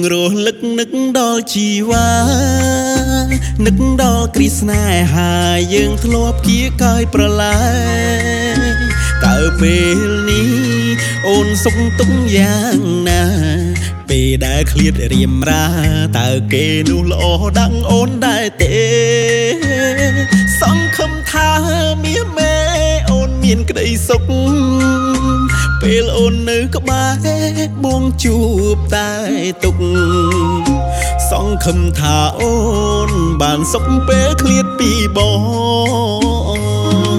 រលឹកនឹកដល់ជីវ៉ានឹកដល់គ្រីស្នេហាយើងធ្លាប់គៀកាយប្រឡាយតើពេលនេះអូនសុខទុក្ខយ៉ាងណាពេលដែលឃ្លាតរៀមរាតើគេនោះល្អដឹងអូនដែរទេសង្ឃឹមថាមាសមេអូនមានក្តីសុខពេលអូននៅក្បែរបួងជួបតែទុកសង្ឃឹមថាអូនបានសុខពេលឃ្លាតពីបង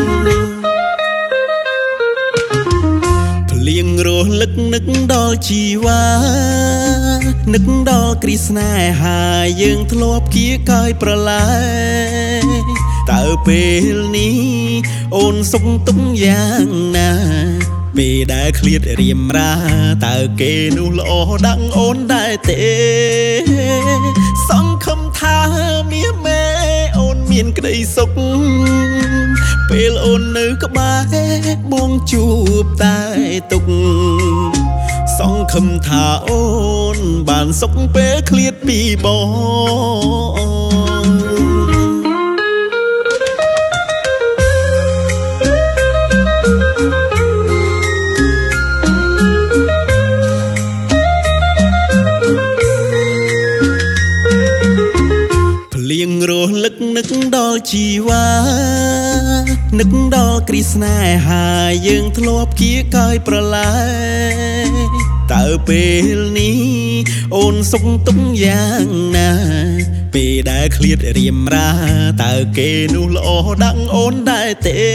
ភ្លៀងរលឹកនឹកដល់ជីវ៉ានឹកដល់គ្រីស្នេហាយើងធ្លាប់គៀកាយប្រឡាយតើពេលនេះអូនសុខទុក្ខយ៉ាងណាពេលដែលឃ្លាតរៀមរាតើគេនោះល្អដឹងអូនដែរទេសង្ឃឹមថាមាសមេអូនមានក្តីសុខពេលអូននៅក្បែរបួងជួបតែទុកសង្ឃឹមថាអូនបានសុខពេលឃ្លាតពីបងភ្លៀងរលឹកនឹកដល់ជីវ៉ានឹកដល់គ្រីស្នេហាយើងធ្លាប់គៀកាយប្រឡាយតើពេលនេះអូនសុខទុក្ខយ៉ាងណាពេលដែលឃ្លាតរៀមរាតើគេនោះល្អដឹងអូនដែរ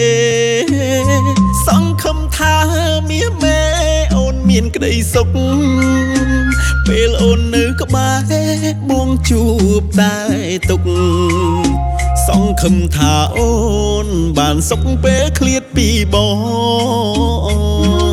ទេសង្ឃឹមថាមាសមេអូនមានក្តីសុខពេលអូននៅក្បែរបួងជួបតែទុកសង្ឃឹមថាអូនបានសុខពេលឃ្លាតពីបង